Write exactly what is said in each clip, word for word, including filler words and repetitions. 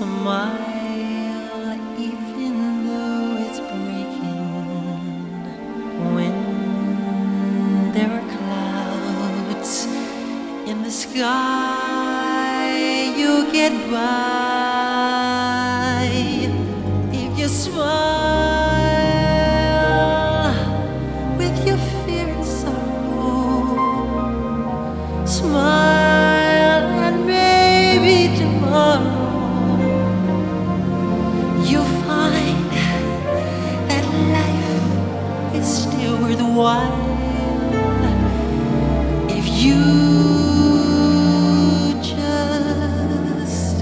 Smile even though it's breaking. When there are clouds in the sky, you'll get by if you smile with your fear and sorrow. Smile and maybe tomorrow you'll find that life is still worthwhile if you just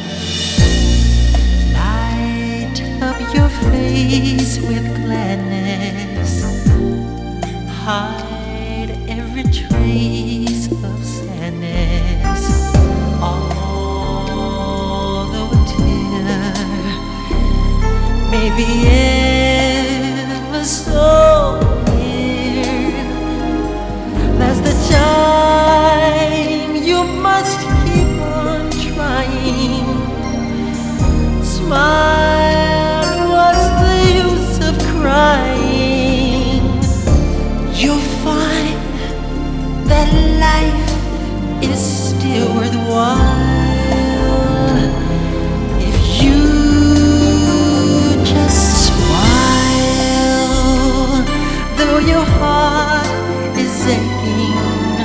light up your face with gladness, hide every trace of sadness, although a tear may be ever so near. That's the time you must keep on trying. Smile, what's the use of crying? You'll find that life is still worthwhile if you just smile, though your heart is aching.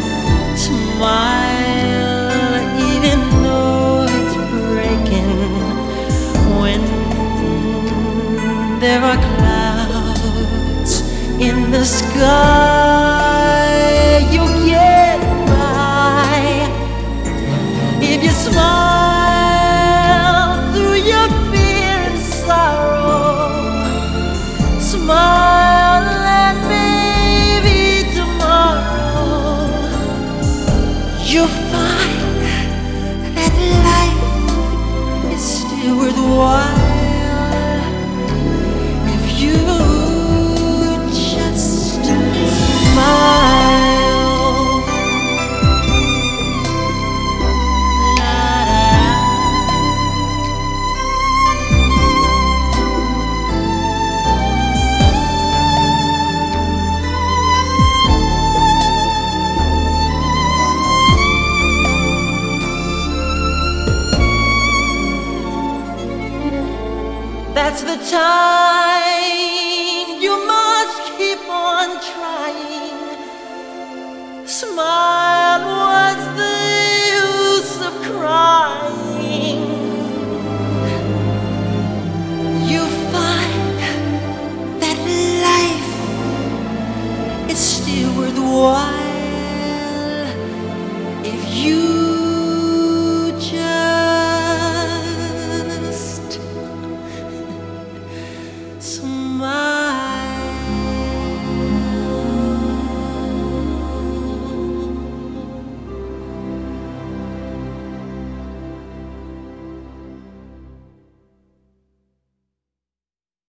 Smile even though it's breaking. When there are clouds in the sky, you'll get by if you smile through your fear and sorrow. Smile and maybe tomorrow you'll find that life is still worthwhile if you just smile. That's the time you must keep on trying. Smile, what's the use of crying? You find that life is still worthwhile